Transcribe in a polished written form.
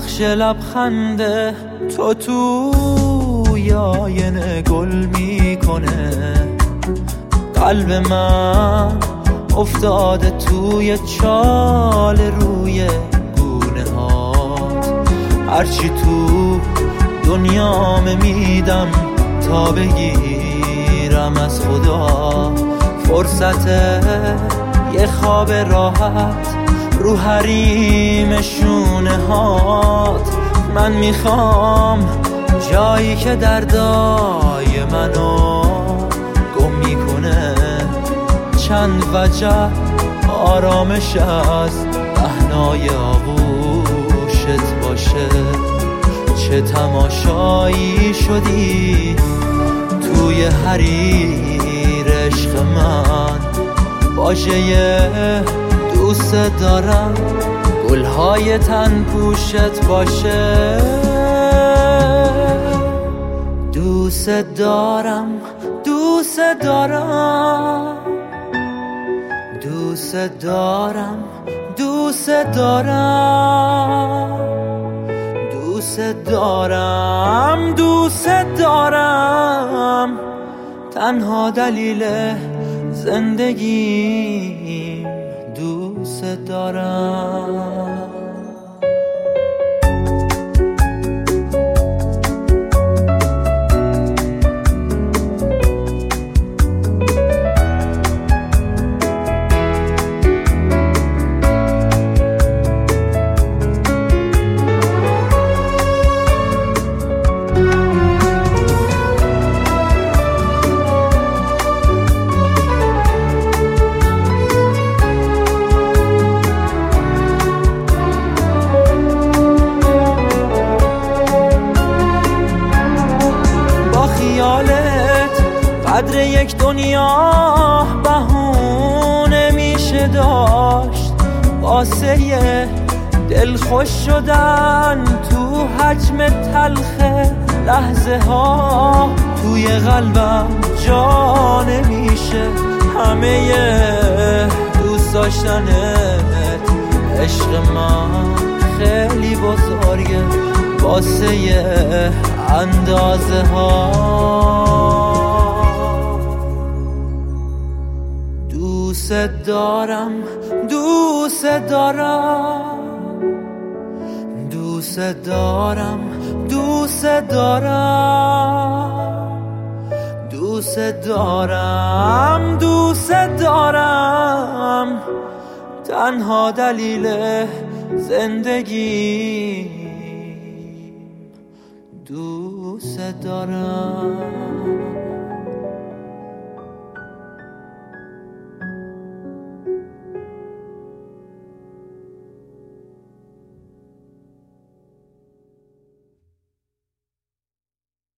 نقش لبخنده تو توی آینه گل میکنه. قلب من افتاده توی چال روی گونه هات. هرچی تو دنیام میدم تا بگیرم از خدا فرصت یه خواب راحت رو حریم شونه هات. من میخوام جایی که دردای منو گم میکنه چند وجه آرامش از پهنای آغوشت باشه. چه تماشایی شدی توی حریر عشق من، واژه دوست دارم گلهای تن پوشت باشه. دوست دارم دوست دارم دوست دارم دوست دارم دوست دارم دوست دارم. تنها دلیل زندگیم دوست دارم. قدر یک دنیا بهونه میشه داشت واسه دل خوش شدن تو حجم تلخ لحظه ها. توی قلبم جا نمیشه همه دوست داشتنت. عشق من خیلی بزرگه واسه اندازه ها. دوست دارم دوست دارم دوست دارم دوست دارم دوست دارم دوست دارم. تنها دلیل زندگی دوست دارم.